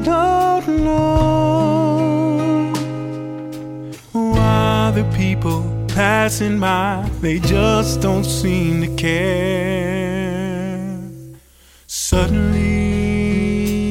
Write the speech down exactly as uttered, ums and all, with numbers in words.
don't know why the people passing by, they just don't seem to care. Suddenly